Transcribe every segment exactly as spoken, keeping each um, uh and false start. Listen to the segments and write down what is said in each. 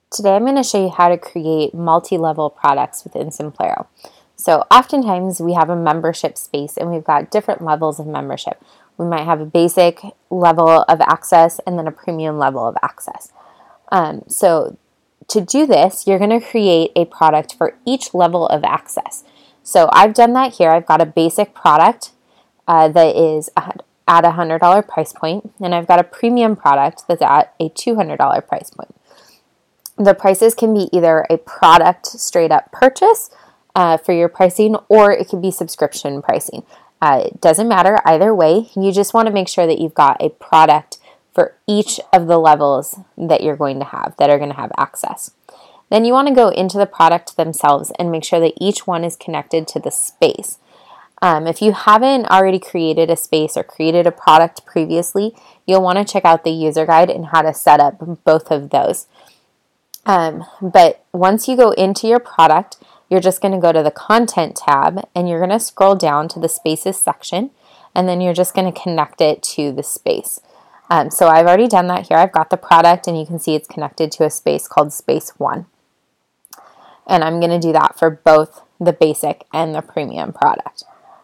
Today I'm going to show you how to create multi-level products within Simplero. So oftentimes we have a membership space and we've got different levels of membership. We might have a basic level of access and then a premium level of access. Um, so to do this, you're going to create a product for each level of access. So I've done that here. I've got a basic product uh, that is at a one hundred dollars price point, and I've got a premium product that's at a two hundred dollars price point. The prices can be either a product straight up purchase uh, for your pricing, or it can be subscription pricing. Uh, it doesn't matter either way. You just want to make sure that you've got a product for each of the levels that you're going to have, that are going to have access. Then you want to go into the product themselves and make sure that each one is connected to the space. Um, if you haven't already created a space or created a product previously, you'll want to check out the user guide and how to set up both of those. Um, but once you go into your product, you're just going to go to the content tab and you're going to scroll down to the spaces section, and then you're just going to connect it to the space. Um, so I've already done that here. I've got the product and you can see it's connected to a space called space one. And I'm going to do that for both the basic and the premium product.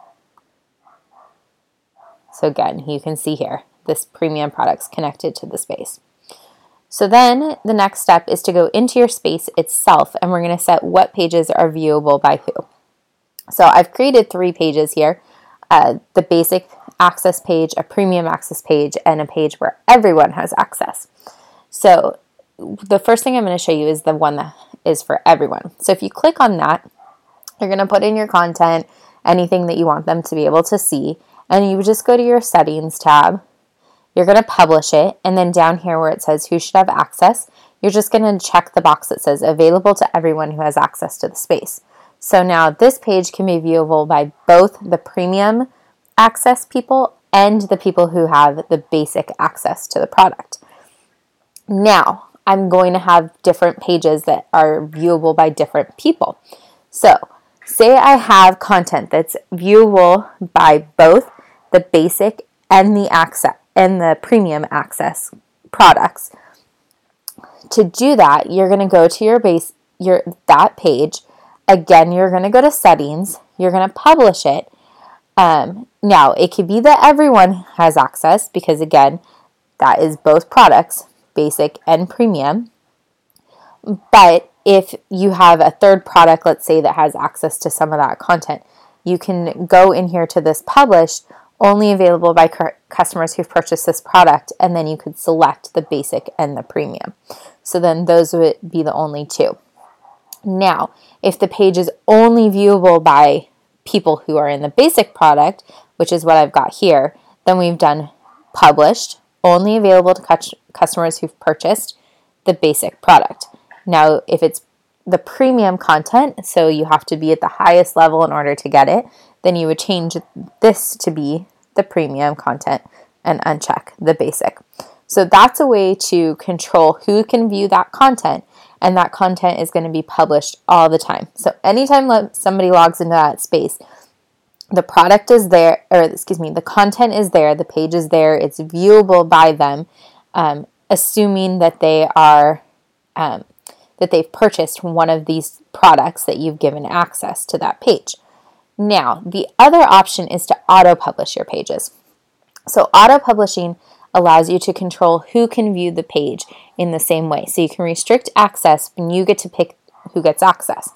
So again, you can see here, this premium product's connected to the space. So then the next step is to go into your space itself, and we're going to set what pages are viewable by who. So I've created three pages here, uh, the basic access page, a premium access page, and a page where everyone has access. So the first thing I'm going to show you is the one that is for everyone. So if you click on that, you're going to put in your content, anything that you want them to be able to see, and you just go to your settings tab. You're going to publish it, and then down here where it says who should have access, you're just going to check the box that says available to everyone who has access to the space. So now this page can be viewable by both the premium access people and the people who have the basic access to the product. Now, I'm going to have different pages that are viewable by different people. So say I have content that's viewable by both the basic and the access and the premium access products. To do that, you're going to go to your base, your that page. Again, you're going to go to settings. You're going to publish it. Um, now, it could be that everyone has access because, again, that is both products, basic and premium. But if you have a third product, let's say, that has access to some of that content, you can go in here to this published, only available by customers who've purchased this product, and then you could select the basic and the premium. So then those would be the only two. Now, if the page is only viewable by people who are in the basic product, which is what I've got here, then we've done published, only available to customers who've purchased the basic product. Now, if it's the premium content, so you have to be at the highest level in order to get it, then you would change this to be the premium content and uncheck the basic. So that's a way to control who can view that content, and that content is going to be published all the time. So anytime somebody logs into that space, the product is there, or excuse me, the content is there, the page is there, it's viewable by them, um, assuming that they are um, that they've purchased one of these products that you've given access to that page. Now, the other option is to auto-publish your pages. So auto-publishing allows you to control who can view the page in the same way. So you can restrict access and you get to pick who gets access.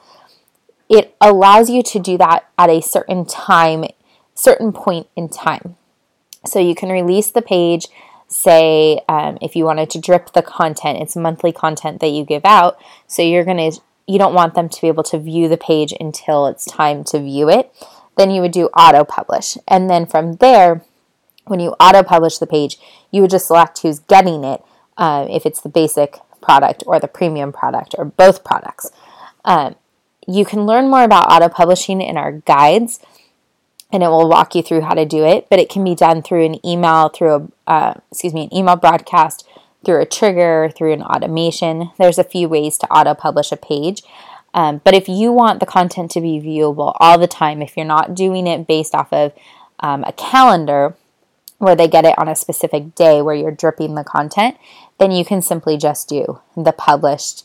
It allows you to do that at a certain time, certain point in time. So you can release the page, say um, if you wanted to drip the content, it's monthly content that you give out. So you're going to you don't want them to be able to view the page until it's time to view it. Then you would do auto-publish. And then from there, when you auto-publish the page, you would just select who's getting it, uh, if it's the basic product or the premium product or both products. Um, you can learn more about auto-publishing in our guides, and it will walk you through how to do it, but it can be done through an email, through a, uh, excuse me, an email broadcast, through a trigger, through an automation. There's a few ways to auto-publish a page. Um, but if you want the content to be viewable all the time, if you're not doing it based off of um, a calendar where they get it on a specific day where you're dripping the content, then you can simply just do the published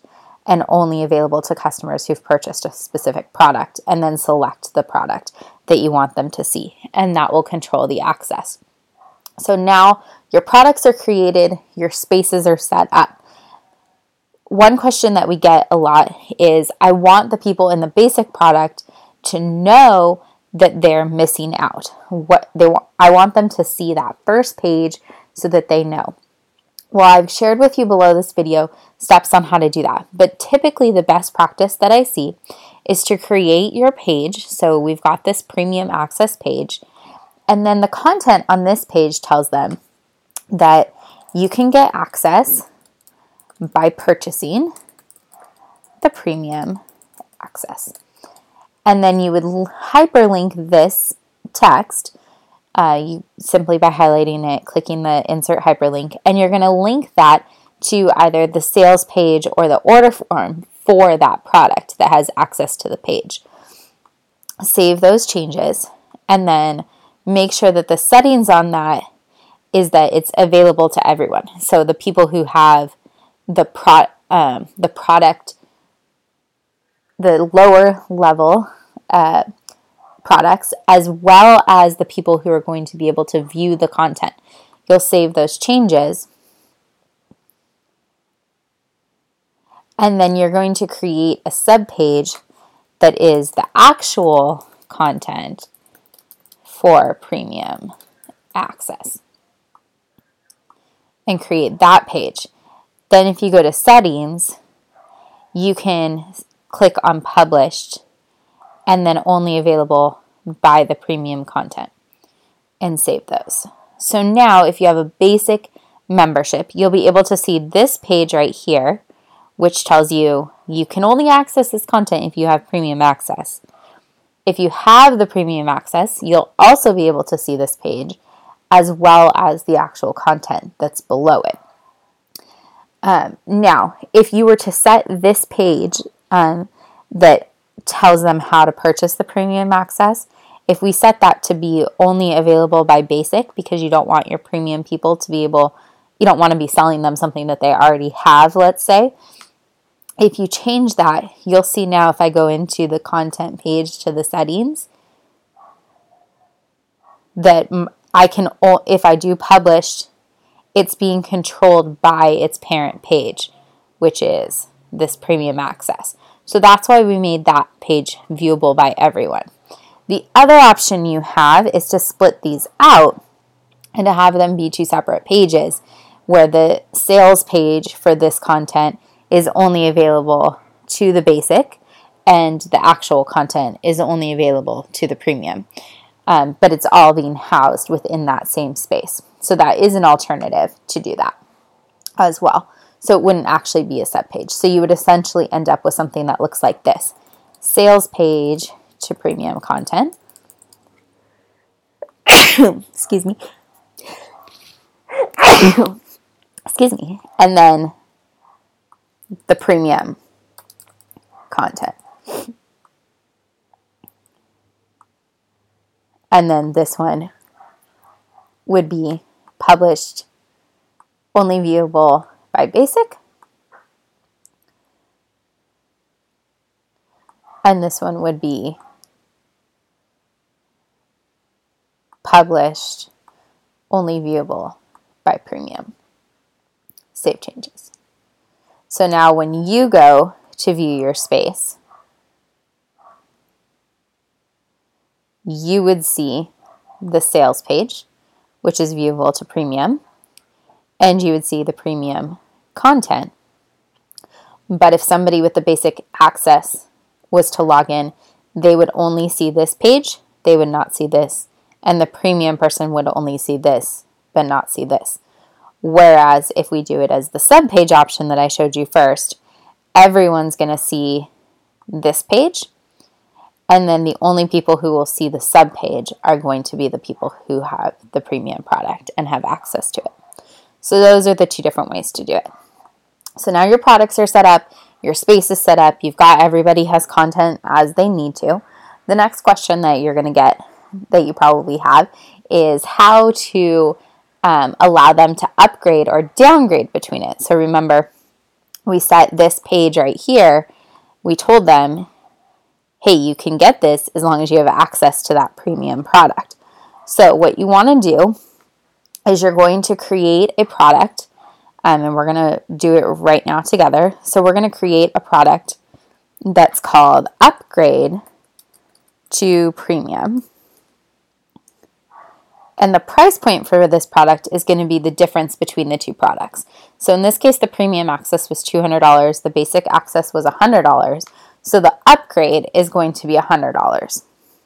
and only available to customers who've purchased a specific product, and then select the product that you want them to see, and that will control the access. So now your products are created, your spaces are set up. One question that we get a lot is, I want the people in the basic product to know that they're missing out. What they want, I want them to see that first page so that they know. Well, I've shared with you below this video steps on how to do that. But typically the best practice that I see is to create your page. So we've got this premium access page. And then the content on this page tells them that you can get access by purchasing the premium access. And then you would hyperlink this text Uh, you simply by highlighting it, clicking the insert hyperlink, and you're going to link that to either the sales page or the order form for that product that has access to the page. Save those changes, and then make sure that the settings on that is that it's available to everyone. So the people who have the pro um, the product, the lower level uh, products, as well as the people who are going to be able to view the content. You'll save those changes, and then you're going to create a subpage that is the actual content for premium access, and create that page. Then if you go to settings, you can click on published and then only available by the premium content, and save those. So now if you have a basic membership, you'll be able to see this page right here, which tells you you can only access this content if you have premium access. If you have the premium access, you'll also be able to see this page as well as the actual content that's below it. Um, now, if you were to set this page um, that tells them how to purchase the premium access, if we set that to be only available by basic, because you don't want your premium people to be able, you don't want to be selling them something that they already have, let's say. If you change that, you'll see now if I go into the content page to the settings, that I can, if I do published, it's being controlled by its parent page, which is this premium access. So that's why we made that page viewable by everyone. The other option you have is to split these out and to have them be two separate pages, where the sales page for this content is only available to the basic and the actual content is only available to the premium. Um, but it's all being housed within that same space. So that is an alternative to do that as well. So it wouldn't actually be a set page. So you would essentially end up with something that looks like this. Sales page to premium content. Excuse me. Excuse me. And then the premium content. And then this one would be published, only viewable by basic. And this one would be published, only viewable by premium. Save changes. So now when you go to view your space, you would see the sales page, which is viewable to premium, and you would see the premium content. But if somebody with the basic access was to log in, they would only see this page, they would not see this, and the premium person would only see this, but not see this. Whereas if we do it as the subpage option that I showed you first, everyone's going to see this page, and then the only people who will see the subpage are going to be the people who have the premium product and have access to it. So those are the two different ways to do it. So now your products are set up, your space is set up, you've got everybody has content as they need to. The next question that you're going to get, that you probably have, is how to um, allow them to upgrade or downgrade between it. So remember, we set this page right here, we told them, hey, you can get this as long as you have access to that premium product. So what you want to do is you're going to create a product, um, and we're going to do it right now together. So we're going to create a product that's called Upgrade to Premium. And the price point for this product is going to be the difference between the two products. So in this case, the premium access was two hundred dollars. The basic access was one hundred dollars. So the upgrade is going to be one hundred dollars.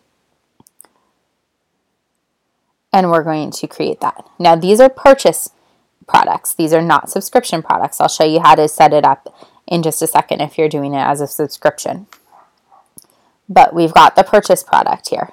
And we're going to create that. Now, these are purchase products. These are not subscription products. I'll show you how to set it up in just a second if you're doing it as a subscription. But we've got the purchase product here.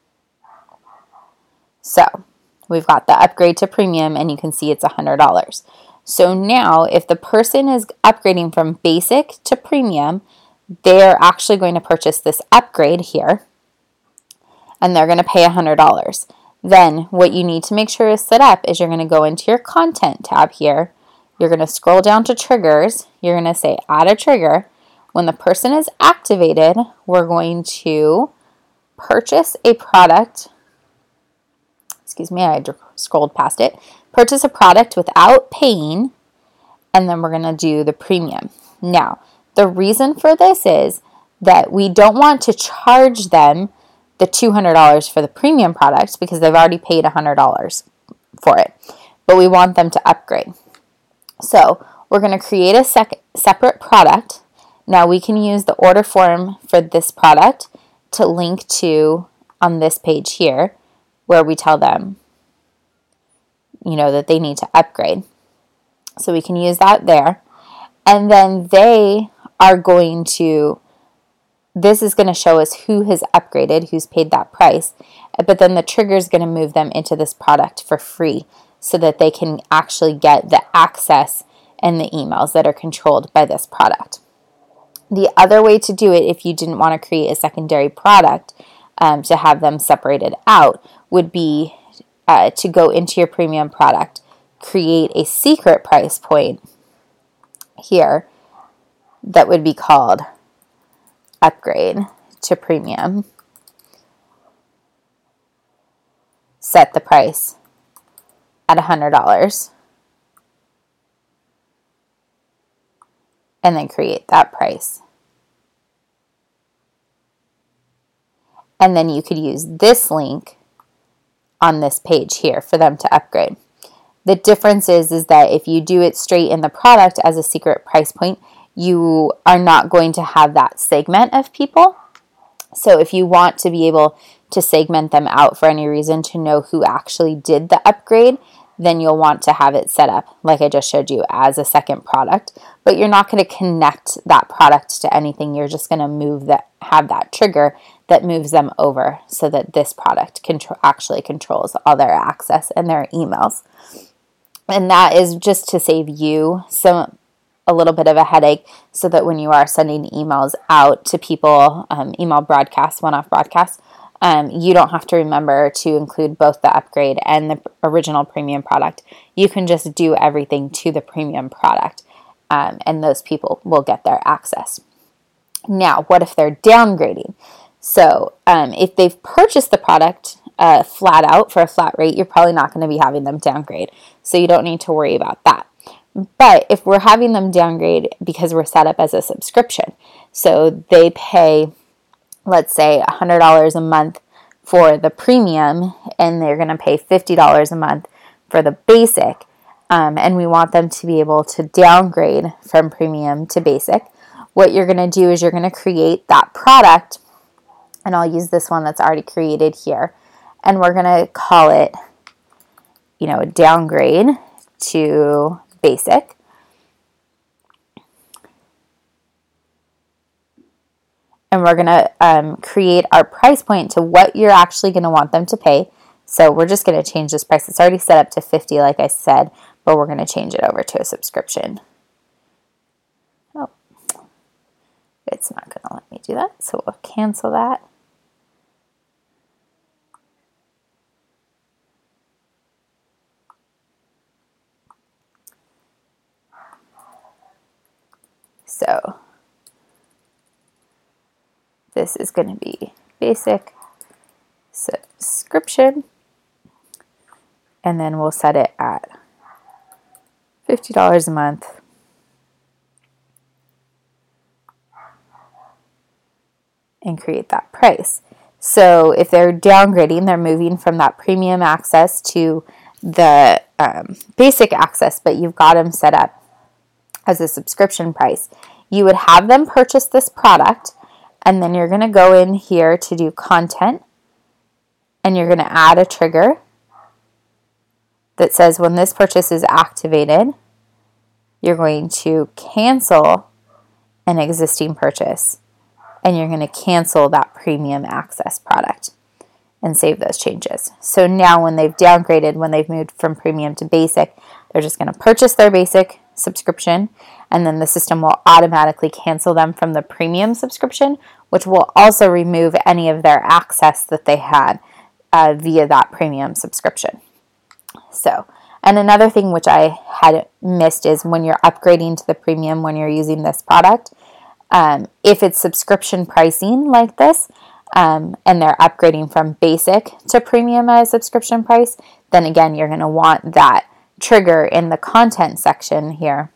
So we've got the upgrade to premium, and you can see it's one hundred dollars. So now if the person is upgrading from basic to premium, they're actually going to purchase this upgrade here, and they're going to pay one hundred dollars. Then what you need to make sure is set up is you're going to go into your content tab here. You're going to scroll down to triggers. You're going to say add a trigger. When the person is activated, we're going to purchase a product. Excuse me, I scrolled past it. Purchase a product without paying, and then we're going to do the premium. Now, the reason for this is that we don't want to charge them the two hundred dollars for the premium product because they've already paid one hundred dollars for it, but we want them to upgrade. So we're going to create a sec- separate product. Now we can use the order form for this product to link to on this page here, where we tell them, you know, that they need to upgrade. So we can use that there. And then they are going to, this is going to show us who has upgraded, who's paid that price. But then the trigger is going to move them into this product for free so that they can actually get the access and the emails that are controlled by this product. The other way to do it, if you didn't want to create a secondary product um, to have them separated out, would be uh, to go into your premium product, create a secret price point here that would be called Upgrade to Premium. Set the price at one hundred dollars. And then create that price. And then you could use this link on this page here for them to upgrade. The difference is, is that if you do it straight in the product as a secret price point, you are not going to have that segment of people. So if you want to be able to segment them out for any reason to know who actually did the upgrade, then you'll want to have it set up, like I just showed you, as a second product. But you're not going to connect that product to anything. You're just going to move that, have that trigger that moves them over so that this product contro- actually controls all their access and their emails. And that is just to save you some a little bit of a headache so that when you are sending emails out to people, um, email broadcasts, one-off broadcasts, Um, you don't have to remember to include both the upgrade and the original premium product. You can just do everything to the premium product, um, and those people will get their access. Now, what if they're downgrading? So um, if they've purchased the product uh, flat out for a flat rate, you're probably not going to be having them downgrade. So you don't need to worry about that. But if we're having them downgrade because we're set up as a subscription, so they pay, let's say, one hundred dollars a month for the premium, and they're going to pay fifty dollars a month for the basic, um, and we want them to be able to downgrade from premium to basic, what you're going to do is you're going to create that product, and I'll use this one that's already created here, and we're going to call it, you know, downgrade to basic. And we're going to um, create our price point to what you're actually going to want them to pay. So we're just going to change this price. It's already set up to fifty dollars, like I said, but we're going to change it over to a subscription. Oh, it's not going to let me do that, so we'll cancel that. So this is going to be basic subscription, and then we'll set it at fifty dollars a month. And create that price. So if they're downgrading, they're moving from that premium access to the um, basic access, but you've got them set up as a subscription price. You would have them purchase this product, and then you're going to go in here to do content, and you're going to add a trigger that says when this purchase is activated, you're going to cancel an existing purchase, and you're going to cancel that premium access product and save those changes. So now when they've downgraded, when they've moved from premium to basic, they're just going to purchase their basic subscription, and then the system will automatically cancel them from the premium subscription, which will also remove any of their access that they had uh, via that premium subscription. So, and another thing which I had missed is when you're upgrading to the premium, when you're using this product, Um, if it's subscription pricing like this, um, and they're upgrading from basic to premium at a subscription price, then again, you're going to want that trigger in the content section here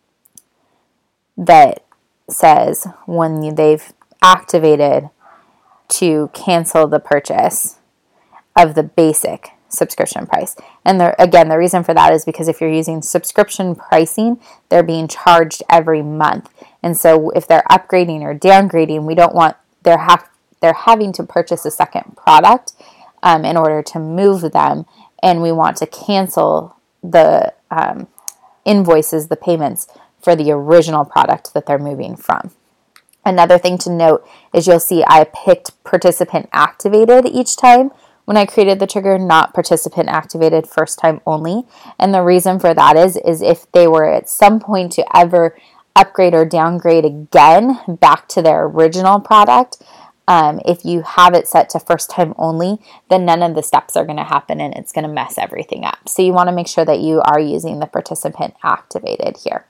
that says when they've activated to cancel the purchase of the basic subscription price. And there, again, the reason for that is because if you're using subscription pricing, they're being charged every month. And so if they're upgrading or downgrading, we don't want they're ha- they're having to purchase a second product um, in order to move them, and we want to cancel the um, invoices, the payments for the original product that they're moving from. Another thing to note is you'll see I picked participant activated each time when I created the trigger, not participant activated first time only. And the reason for that is, is if they were at some point to ever upgrade or downgrade again back to their original product, um, if you have it set to first time only, then none of the steps are going to happen and it's going to mess everything up. So you want to make sure that you are using the participant activated here.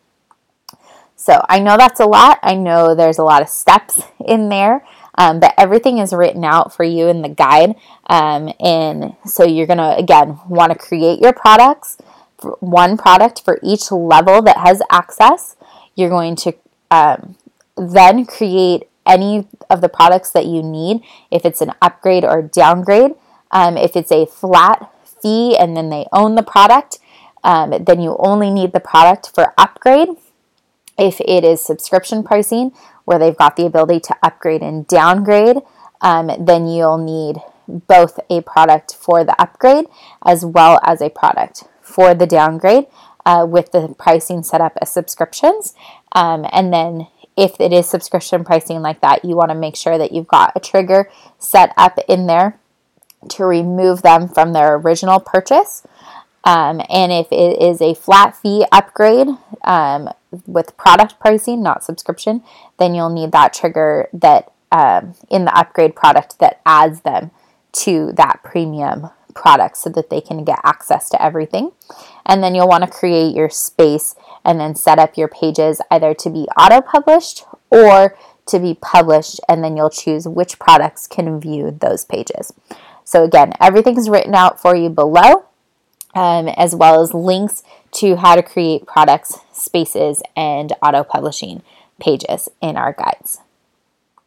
So I know that's a lot. I know there's a lot of steps in there. Um, but everything is written out for you in the guide. Um, and so you're going to, again, want to create your products, for one product for each level that has access. You're going to um, then create any of the products that you need. If it's an upgrade or downgrade, um, if it's a flat fee and then they own the product, um, then you only need the product for upgrade. If it is subscription pricing, where they've got the ability to upgrade and downgrade, um, then you'll need both a product for the upgrade as well as a product for the downgrade uh, with the pricing set up as subscriptions. Um, and then if it is subscription pricing like that, you want to make sure that you've got a trigger set up in there to remove them from their original purchase. Um, and if it is a flat fee upgrade um, with product pricing, not subscription, then you'll need that trigger that um, in the upgrade product that adds them to that premium product so that they can get access to everything. And then you'll want to create your space and then set up your pages either to be auto-published or to be published, and then you'll choose which products can view those pages. So again, everything's written out for you below. Um, as well as links to how to create products, spaces, and auto-publishing pages in our guides.